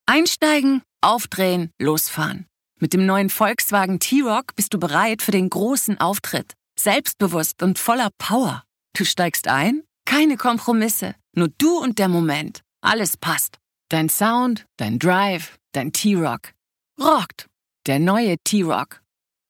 Einsteigen, aufdrehen, losfahren. Mit dem neuen Volkswagen T-Roc bist du bereit für den großen Auftritt. Selbstbewusst und voller Power. Du steigst ein? Keine Kompromisse. Nur du und der Moment. Alles passt. Dein Sound, dein Drive, dein T-Roc. Rockt. Der neue T-Roc.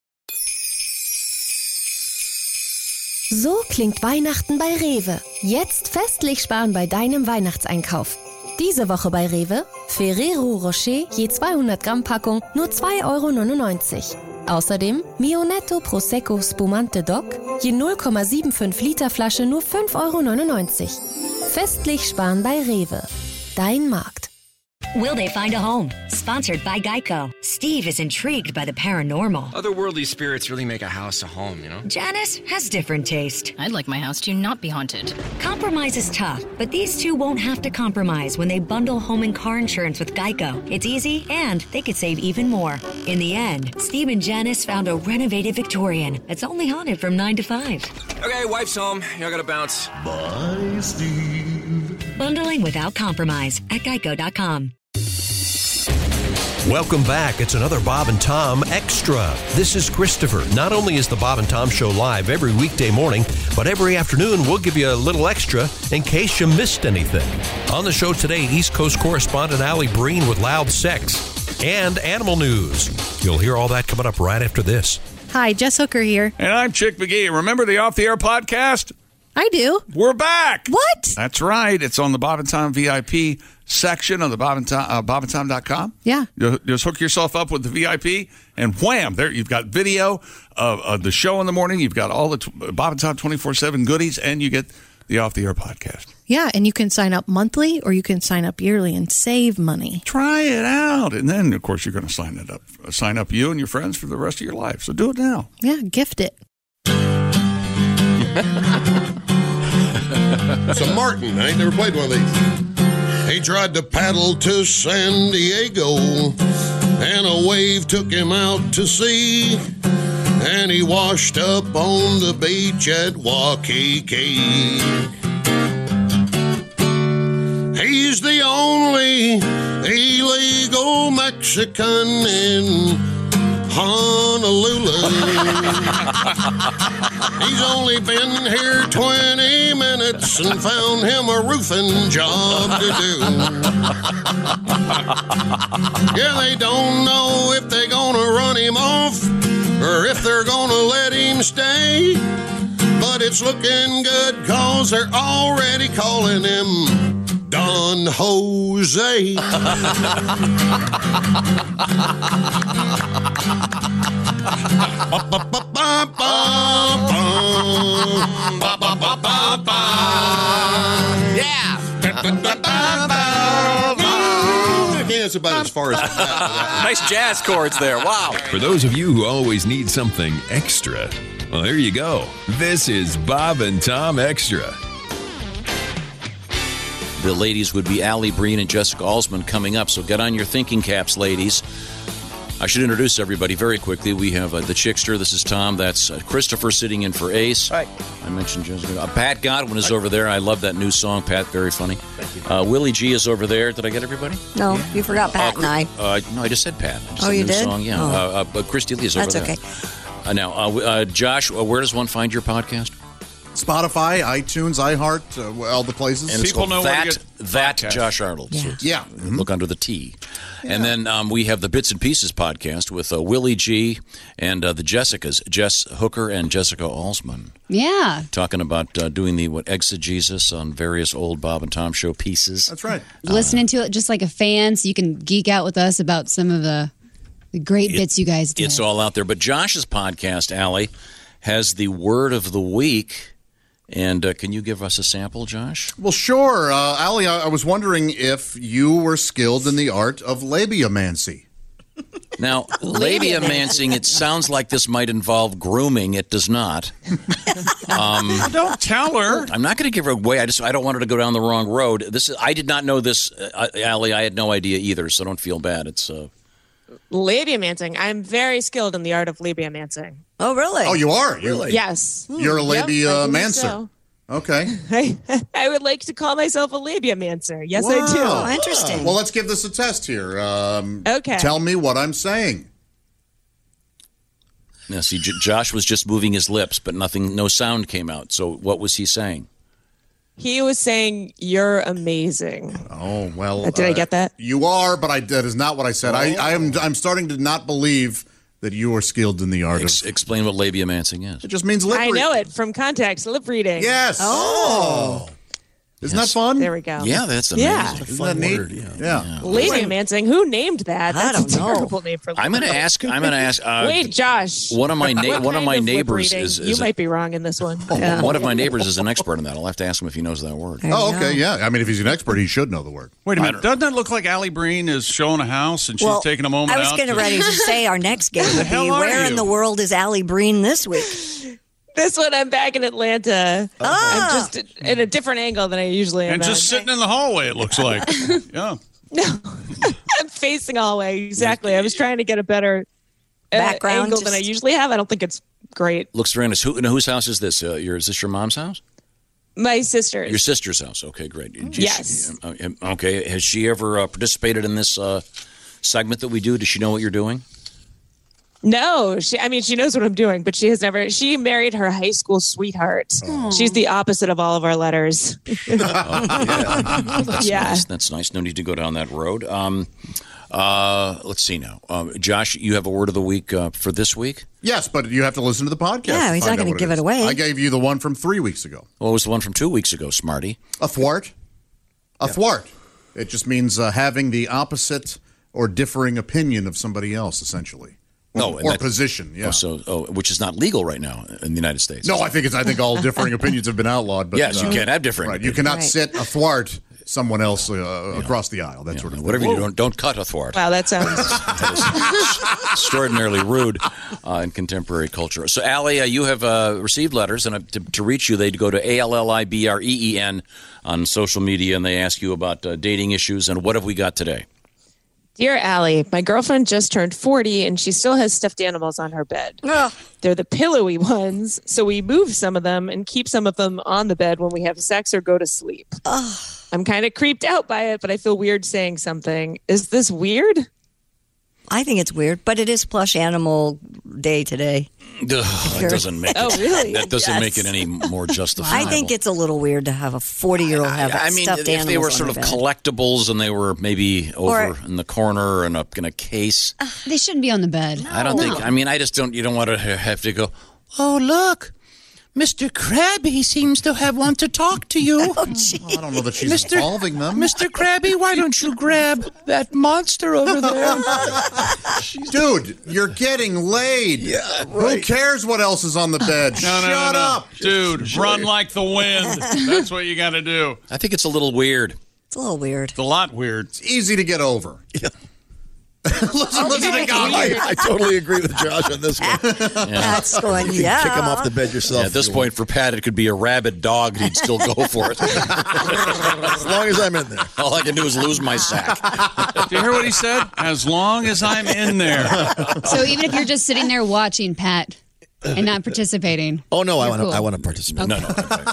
So klingt Weihnachten bei Rewe. Jetzt festlich sparen bei deinem Weihnachtseinkauf. Diese Woche bei Rewe: Ferrero Rocher je 200 Gramm Packung nur 2,99 €. Außerdem Mio Netto Prosecco Spumante Doc je 0,75 Liter Flasche nur 5,99 €. Festlich sparen bei Rewe. Dein Markt. Will they find a home? Sponsored by Geico. Steve is intrigued by the paranormal. Otherworldly spirits really make a house a home, you know? Janice has different taste. I'd like my house to not be haunted. Compromise is tough, but these two won't have to compromise when they bundle home and car insurance with Geico. It's easy, and they could save even more. In the end, Steve and Janice found a renovated Victorian that's only haunted from 9 to 5. Okay, wife's home. I gotta bounce. Bye, Steve. Bundling without compromise at geico.com. Welcome back. It's another Bob and Tom Extra. This is Christopher. Not only is the Bob and Tom Show live every weekday morning, but every afternoon we'll give you a little extra in case you missed anything. On the show today, East Coast correspondent Allie Breen with Loud Sex and animal news. You'll hear all that coming up right after this. Hi, Jess Hooker here. And I'm Chick McGee. Remember the Off the Air podcast? I do. We're back. What? That's right. It's on the Bob and Tom VIP section on the bobandtom.com. Yeah. You just hook yourself up with the VIP, and wham, there you've got video of the show in the morning. You've got all the Bob and Tom 24/7 goodies, and you get the Off the Air podcast. Yeah, and you can sign up monthly or you can sign up yearly and save money. Try it out. And then, of course, you're going to sign up you and your friends for the rest of your life. So do it now. Yeah, gift it. It's a Martin. I ain't never played one of these. He tried to paddle to San Diego, and a wave took him out to sea, and he washed up on the beach at Waikiki. He's the only illegal Mexican in Honolulu. He's only been here 20 minutes and found him a roofing job to do. Yeah, they don't know if they're gonna run him off or if they're gonna let him stay. But it's looking good 'cause they're already calling him Don Jose. Yeah! That's about as far as that. Nice jazz chords there. Wow. For those of you who always need something extra, well, there you go. This is Bob and Tom Extra. The ladies would be Allie Breen and Jessica Alsman coming up, so get on your thinking caps, ladies. I should introduce everybody very quickly. We have the Chickster. This is Tom. That's Christopher sitting in for Ace. Hi. I mentioned Jessica. Pat Godwin is over there. I love that new song, Pat. Very funny. Thank you. Willie G is over there. Did I get everybody? No, you forgot Pat and I. No, I just said Pat. I just Oh, said you new did? Song. Yeah. But Christy Lee is over there. That's okay. Now, Josh, where does one find your podcast? Spotify, iTunes, iHeart, all the places. And it's People called know where to get that podcasts. Josh Arnold. Yeah. So it's- Yeah. Look under the T. Yeah. And then we have the Bits and Pieces podcast with Willie G and the Jessicas, Jess Hooker and Jessica Alsman. Yeah. Talking about doing the exegesis on various old Bob and Tom show pieces. That's right. Listening to it just like a fan so you can geek out with us about some of the great bits you guys did. It's all out there. But Josh's podcast, Allie, has the word of the week. And can you give us a sample, Josh? Well, sure. Allie, I was wondering if you were skilled in the art of labiomancy. Now, labiamancing, it sounds like this might involve grooming. It does not. Don't tell her. I'm not going to give her away. I don't want her to go down the wrong road. I did not know this, Allie. I had no idea either, so don't feel bad. It's Labiomancing. I'm very skilled in the art of labiomancing. Oh, really? Oh, you are? Really? Yes. You're a Yep, I believe labiomancer. so. Okay. I would like to call myself a labiomancer. Yes, I do. Wow. Interesting. Well, let's give this a test here. Okay. Tell me what I'm saying. Now, see, Josh was just moving his lips, but no sound came out. So what was he saying? He was saying, "You're amazing." Oh, well. Did I get that? You are, but that is not what I said. I'm starting to not believe that you are skilled in the art of... Explain what labiomancing is. It just means lip reading. I know it from context. Lip reading. Yes. Oh. Isn't that fun? There we go. Yeah, that's amazing. Yeah. Isn't that neat? Yeah. Labiomancing. Who named that? I That's don't a know. terrible name for. I'm going to ask. Wait, Josh. One of my What kind of lip neighbors reading? is You might be wrong in this one. one of my neighbors is an expert in that. I'll have to ask him if he knows that word. Oh, okay, yeah. I mean, if he's an expert, he should know the word. Wait a minute. Doesn't that look like Allie Breen is showing a house and she's Well, taking a moment I was out? getting ready to say our next game would hell be, are where in you? the world is Allie Breen this week? This one, I'm back in Atlanta. Ah. I'm just in a different angle than I usually am. And just sitting in the hallway, it looks like. Yeah. No, I'm facing the hallway. Exactly. I was trying to get a better Background, angle than I usually have. I don't think it's great. Looks very nice. Whose house is this? Is this your mom's house? My sister's. Your sister's house. Okay, great. Yes. Okay. Has she ever participated in this segment that we do? Does she know what you're doing? No, she knows what I'm doing, but she has never. She married her high school sweetheart. Oh. She's the opposite of all of our letters. That's Yeah. nice. That's nice. No need to go down that road. Let's see now. Josh, you have a word of the week for this week? Yes, but you have to listen to the podcast. Yeah, he's to not find gonna out what give it is. away. I gave you the one from 3 weeks ago. What was the one from 2 weeks ago, Smarty? A thwart. A thwart. It just means having the opposite or differing opinion of somebody else, essentially. Or position, yeah. Which is not legal right now in the United States. No, I think all differing opinions have been outlawed. But, yes, you can't have differing. Right, you cannot sit athwart someone else across the aisle. That sort of thing. Whatever you do, don't cut athwart. Wow, that sounds extraordinarily rude in contemporary culture. So, Allie, you have received letters, and to reach you, they go to ALLIBREEN on social media, and they ask you about dating issues. And what have we got today? Dear Allie, my girlfriend just turned 40 and she still has stuffed animals on her bed. They're the pillowy ones, so we move some of them and keep some of them on the bed when we have sex or go to sleep. I'm kind of creeped out by it, but I feel weird saying something. Is this weird? I think it's weird, but it is Plush Animal Day today. That doesn't make really? That doesn't make it any more justifiable. I think it's a little weird to have a 40-year-old have stuffed animals if they were on sort their of bed. collectibles and they were maybe over in the corner in a case. They shouldn't be on the bed. I don't think. I mean, I just don't. You don't want to have to go. Oh, look, Mr. Krabby seems to want to talk to you. Oh, gee. I don't know that she's involving them. Mr. Krabby, why don't you grab that monster over there? Dude, you're getting laid. Yeah, right. Who cares what else is on the bed? Shut up. Dude, run like the wind. That's what you got to do. I think it's a little weird. It's a little weird. It's a lot weird. It's easy to get over. Yeah. listen to God. I totally agree with Josh on this one. That's going, You can kick him off the bed yourself. Yeah, at this point, for Pat, it could be a rabid dog. He'd still go for it. As long as I'm in there. All I can do is lose my sack. Do you hear what he said? As long as I'm in there. So even if you're just sitting there watching, Pat, and not participating. Oh no, you're cool. I want to participate. No.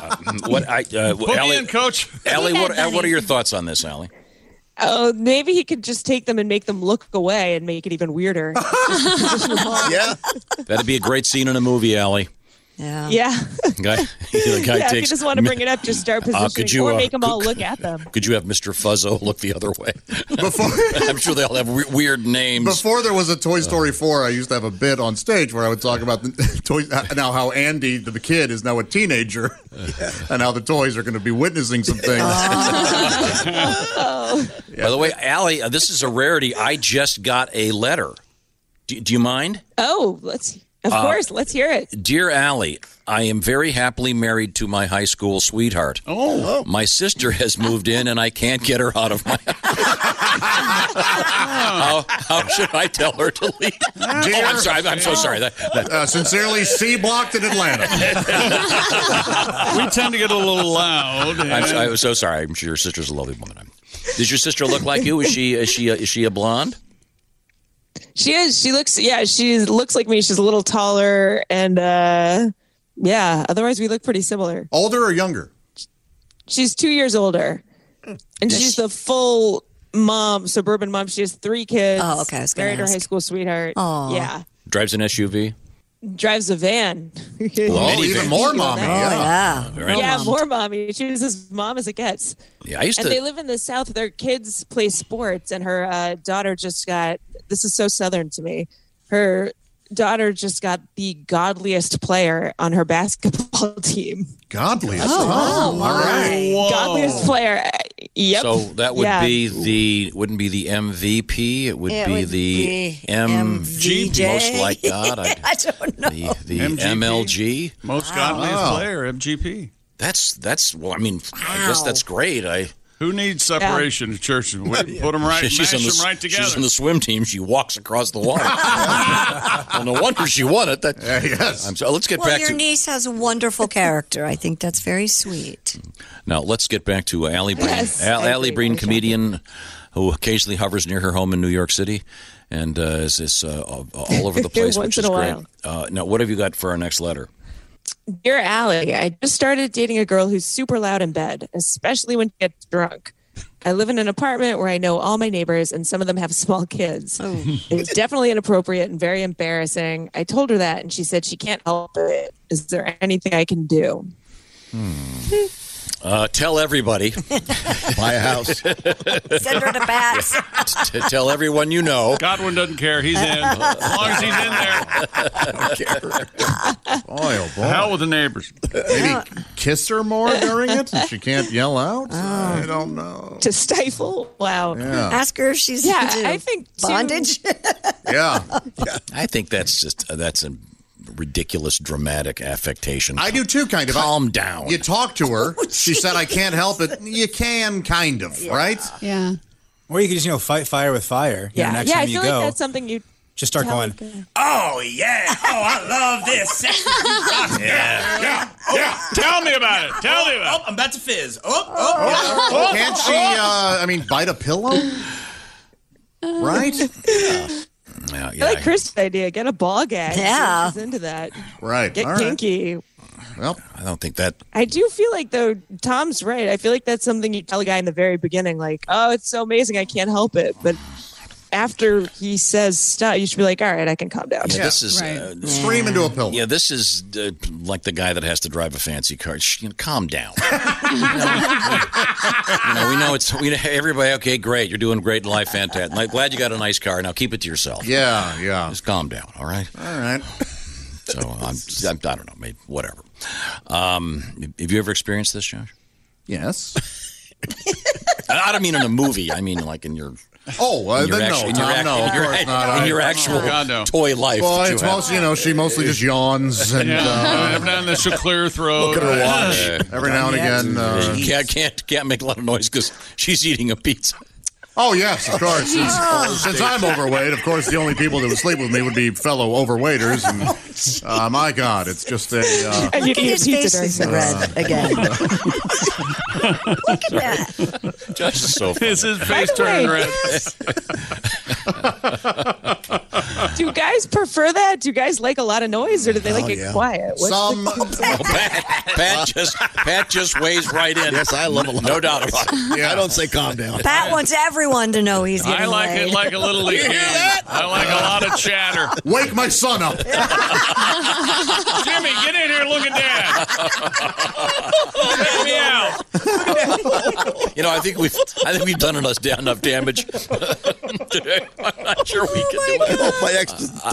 Put me in, Coach. Allie, what are your thoughts on this, Allie? Oh, maybe he could just take them and make them look away and make it even weirder. Yeah. That'd be a great scene in a movie, Allie. Yeah. Yeah. The guy If you takes. just want to bring it up, just start positioning or make them all look at them. Could you have Mr. Fuzzo look the other way? Before, I'm sure they all have weird names. Before there was a Toy Story 4, I used to have a bit on stage where I would talk about the toys. Now, how Andy, the kid, is now a teenager, and how the toys are going to be witnessing some things. By the way, Allie, this is a rarity. I just got a letter. Do you mind? Oh, of course, let's hear it. Dear Allie, I am very happily married to my high school sweetheart. Oh. My sister has moved in, and I can't get her out of my How should I tell her to leave? I'm sorry. I'm so sorry. Sincerely, C blocked in Atlanta. We tend to get a little loud. I'm so sorry. I'm sure your sister's a lovely woman. Does your sister look like you? Is she a blonde? She is. She looks like me. She's a little taller and otherwise we look pretty similar. Older or younger? She's 2 years older, and she's the full mom, suburban mom. She has 3 kids. Oh, okay. I was gonna married her ask. high school sweetheart. Aw. Yeah, Drives an SUV. drives a van. Oh, even more mommy. Yeah. Yeah, more mommy. She's as mom as it gets. Yeah, I used And to. they live in the South. Their kids play sports, and her daughter just got. This is so Southern to me. Her daughter just got the godliest player on her basketball team. Godliest. Oh, All right. Whoa. Godliest player. Yep. So that would Yeah. be wouldn't be the MVP. It would be the MVJ. Most like God. I don't know. The MGP. MLG. Most godliest player, MGP. That's. Well, I mean, I guess that's great. Who needs separation to church? Put them right, mash them right together. She's on the swim team. She walks across the water. Well, no wonder she won it. Yes. Let's get Well, back your to niece has a wonderful character. I think that's very sweet. now. Let's get back to Allie Breen. Yes, I Allie agree. Breen, comedian who occasionally hovers near her home in New York City, and is all over the place, Once which is in a great. Now, what have you got for our next letter? Dear Allie, I just started dating a girl who's super loud in bed, especially when she gets drunk. I live in an apartment where I know all my neighbors, and some of them have small kids. It's definitely inappropriate and very embarrassing. I told her that, and she said she can't help it. Is there anything I can do? Tell everybody. Buy a house. Send her to bats. Tell everyone you know. Godwin doesn't care. He's in. As long as he's in there. Boy, oh boy. Hell with the neighbors. Maybe kiss her more during it so she can't yell out? I don't know. To stifle? Wow. Yeah. Ask her if she's Yeah, into I think too- bondage. Yeah. I think that's a ridiculous, dramatic affectation. I do too, kind of. Calm down. You talk to her. She said, I can't help it. You can, kind of, right? Yeah. Or you could just, fight fire with fire. Yeah, Next yeah. time I you feel go, like that's something you just start tell going, a guy. oh, yeah. Oh, I love this. Yeah. Tell me about it. Tell me about it. I'm about to fizz. Can't she, bite a pillow? Right? Yeah, I like Chris' idea. Get a ball gag. Yeah. She's into that. Right. Get All right. kinky. Well, I don't think that. I do feel like, though, Tom's right. I feel like that's something you tell a guy in the very beginning, like, oh, it's so amazing, I can't help it. But after he says stuff, you should be like, all right, I can calm down. Yeah, this is scream into a pillow. Yeah, this is like the guy that has to drive a fancy car. Calm down. We know it's everybody. Okay, great, you're doing great in life, fantastic. I'm glad you got a nice car. Now keep it to yourself. Yeah. Just calm down. All right. All right. So I don't know, maybe whatever. Have you ever experienced this, Josh? Yes. I don't mean in a movie. I mean like in your. Then no, Tom, no, of course not. In your actual toy life. Well, it's mostly, she mostly just yawns and every now and then she'll clear her throat. Look at her watch. every now and again. Can't make a lot of noise because she's eating a pizza. Oh, yes, of course. Since I'm overweight, of course, the only people that would sleep with me would be fellow overweighters. And my God, it's just a. And you Look at his face is red again. Look at that. Josh is so funny. Is his face turning red? Do guys prefer that? Do guys like a lot of noise, or do they like it quiet? What's Pat just weighs right in. Yes, I love a lot. No doubt about it. Yeah, I don't say calm down. Pat wants everyone to know he's getting I like laid. it like a little league game. I like a lot of chatter. Wake my son up. Jimmy, get in here and look at Dad. Let me out. I think we've done enough damage today. I'm not sure we can do it. My ex.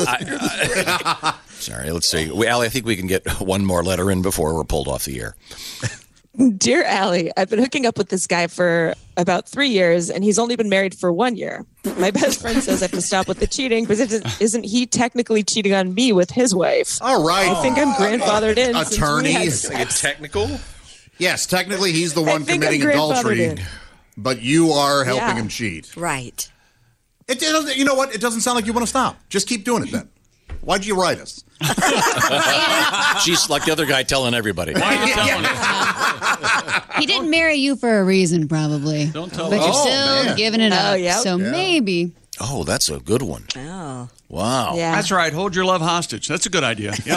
Sorry, let's see. Allie, I think we can get one more letter in before we're pulled off the air. Dear Allie, I've been hooking up with this guy for about 3 years, and he's only been married for 1 year. My best friend says I have to stop with the cheating, but isn't he technically cheating on me with his wife? All right. I think I'm grandfathered in. Attorney. Technical? Yes, technically he's the one think I'm committing adultery, grandfathered in. but you are helping Yeah. him cheat. Right. You know what? It doesn't sound like you want to stop. Just keep doing it then. Why'd you write us? She's like the other guy telling everybody. Why are you telling us? He didn't marry you for a reason, probably. Don't tell But us. you're still man. giving it up. yeah. So maybe. Oh, that's a good one. Oh. Wow. Yeah. That's right. Hold your love hostage. That's a good idea. Yeah.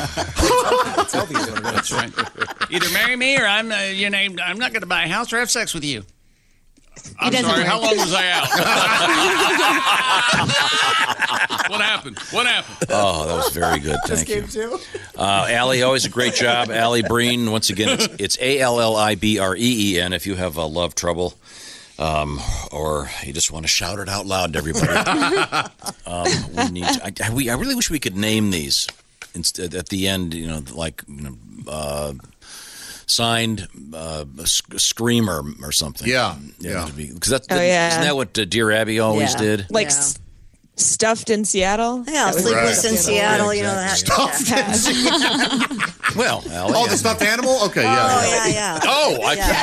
That's right. Either marry me or I'm not going to buy a house or have sex with you. I'm sorry. How long was I out? What happened? Oh, that was very good. Thank you. Allie, always a great job. Allie Breen. Once again, it's ALLIBREEN if you have love trouble. Or you just want to shout it out loud to everybody. I really wish we could name these instead at the end. Signed Screamer or something. Yeah. Because isn't that what Dear Abby always did? Like Stuffed in Seattle? Yeah, Sleepless in Seattle, that. Stuffed in Seattle. Well, Allie, the stuffed animal? Okay, yeah. Oh,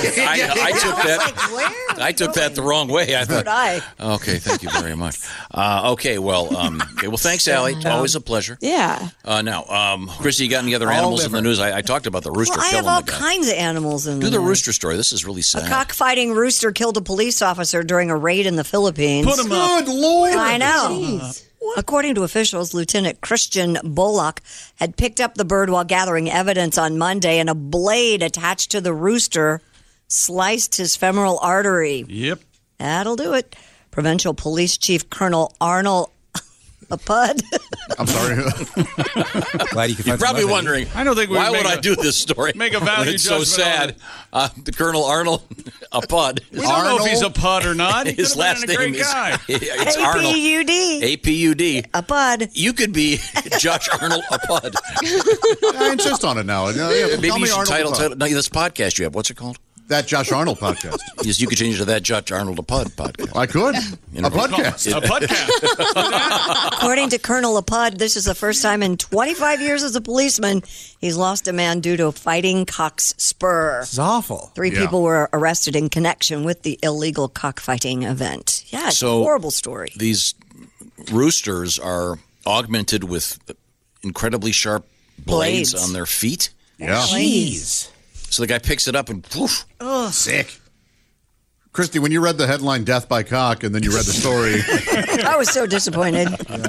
I took that the wrong way. I thought. Okay, thank you very much. Thanks, Allie. Always a pleasure. Yeah. Now, Christy, you got any other animals in the news? I talked about the rooster I killing have all the guy. kinds of animals in Do the the rooster story. This is really sad. A cockfighting rooster killed a police officer during a raid in the Philippines. Put him up. Good Lord. I know. According to officials, Lieutenant Christian Bullock had picked up the bird while gathering evidence on Monday, and a blade attached to the rooster sliced his femoral artery. Yep. That'll do it. Provincial Police Chief Colonel Arnold Apud. I'm sorry. Glad you could You're probably wondering, I don't think why would I do this story? Make a value when it's so judgment sad. The Colonel Arnold Apud. We don't know if he's a pud or not. He His last name is it's Arnold. APUD. APUD. Apud. You could be Josh Arnold Apud. I insist on it now. Maybe Call you me should Arnold title Apud. no, this podcast you have. What's it called? That Josh Arnold podcast. Yes, you could change it to that Josh Arnold Apud podcast. I could. A podcast. A podcast. According to Colonel Apud, this is the first time in 25 years as a policeman he's lost a man due to a fighting cock's spur. This is awful. 3 people were arrested in connection with the illegal cockfighting event. Yeah, it's a horrible story. These roosters are augmented with incredibly sharp blades on their feet. Yeah. Jeez. So the guy picks it up and poof. Oh, sick. Christy, when you read the headline "Death by Cock" and then you read the story, I was so disappointed.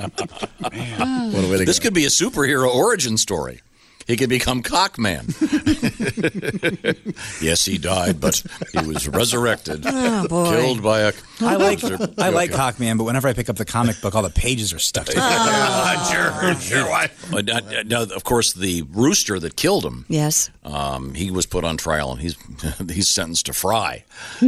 This could be a superhero origin story. He could become Cockman. Yes, he died, but he was resurrected, Oh, boy. killed by a. I like Cockman, but whenever I pick up the comic book, all the pages are stuck to it. Now, of course, the rooster that killed him. Yes. He was put on trial, and he's sentenced to fry.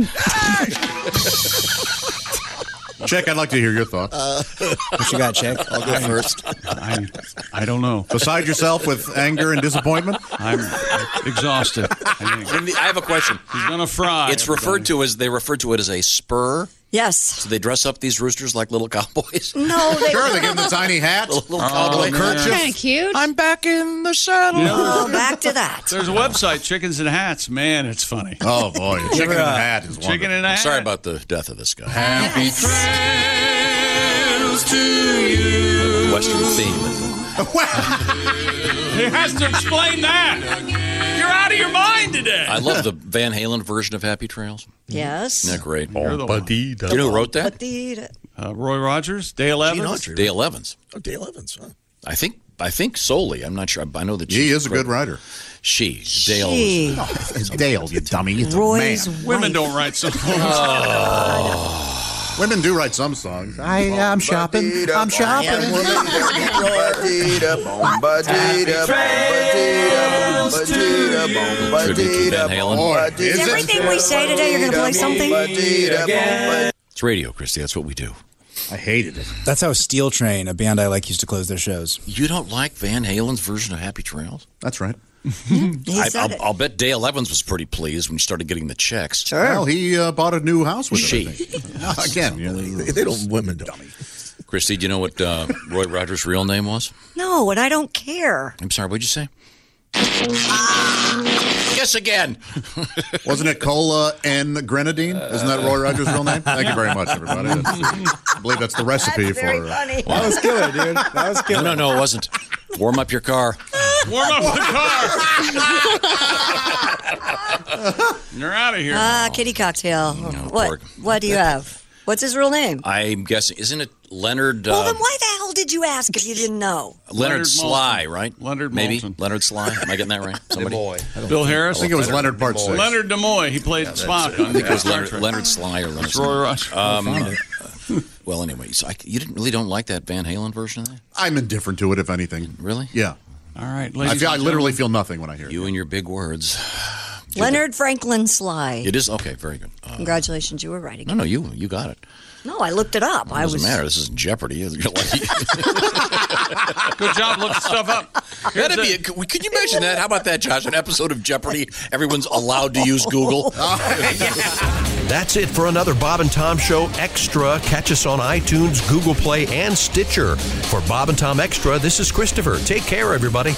Chick, I'd like to hear your thoughts. What you got, Chick? I'll go first. I don't know. Beside yourself with anger and disappointment? I'm exhausted. I have a question. He's gonna fry. It's referred to as a spur. Yes. So they dress up these roosters like little cowboys. No, they Sure, they give them the tiny hat, little cowboy kerchief. Kind of cute. I'm back in the saddle. Oh, back to that. There's a website, Chickens and Hats. Man, it's funny. Oh boy, chicken in a hat is wonderful. Chicken and a hat. Sorry about the death of this guy. Happy trails to you. Western theme. He has to explain that. You're out of your mind today. I love the Van Halen version of Happy Trails. Yes. Isn't that great? You're the one. Do you know who wrote that? Roy Rogers, Dale Evans. Dale Evans. Oh, Dale Evans, huh? I think solely. I'm not sure. I know that He is a good writer. Dale. It's Dale, you dummy. It's Roy's a man. Women don't write songs. Women do write some songs. I'm shopping. I'm shopping. Tribute to Van Halen. Is everything we say today, you're going to play something? It's radio, Christy. That's what we do. I hated it. That's how Steel Train, a band I like, used to close their shows. You don't like Van Halen's version of Happy Trails? That's right. I'll bet Dale Evans was pretty pleased when he started getting the checks. Sure. Well, he bought a new house with She. it. Again, Women don't. Christy, do you know what Roy Rogers' real name was? No, and I don't care. I'm sorry, what'd you say? Guess again. Wasn't it Cola and Grenadine? Isn't that Roy Rogers' real name? Thank you very much, everybody. I believe that's the recipe That's very for. funny. That was killer, dude. That was killer. No, it wasn't. Warm up your car. Warm up the car. You're out of here. Kitty cocktail. pork. What do you have? What's his real name? I'm guessing, isn't it Leonard? Well, then why the hell did you ask if you didn't know? Leonard Sly, Moulton. right? Leonard Maybe Moulton. Leonard Sly. Am I getting that right? Somebody? Bill Harris. I think it was Leonard Part 6. Leonard Nimoy. He played Spock on I think it was Star Leonard, Trek. Leonard Sly or Leonard It's Roy Rush. Well, anyway, so you really don't like that Van Halen version of that? I'm indifferent to it, if anything. Really? Yeah. All right. I literally feel nothing when I hear it. You and your big words. Leonard Franklin Sly. It is? Okay, very good. Congratulations, you were right again. No, you got it. No, I looked it up. It doesn't matter. This is Jeopardy. You're like- Good job looking stuff up. That'd be. Could you imagine that? How about that, Josh? An episode of Jeopardy. Everyone's allowed to use Google. That's it for another Bob and Tom Show Extra. Catch us on iTunes, Google Play, and Stitcher. For Bob and Tom Extra, this is Christopher. Take care, everybody.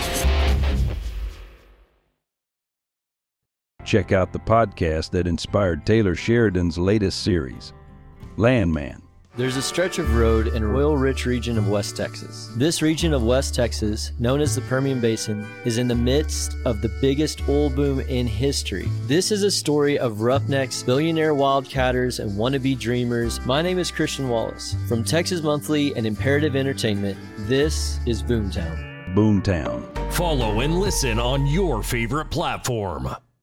Check out the podcast that inspired Taylor Sheridan's latest series, Landman. There's a stretch of road in an oil-rich region of West Texas. This region of West Texas, known as the Permian Basin, is in the midst of the biggest oil boom in history. This is a story of roughnecks, billionaire wildcatters, and wannabe dreamers. My name is Christian Wallace. From Texas Monthly and Imperative Entertainment, this is Boomtown. Boomtown. Follow and listen on your favorite platform.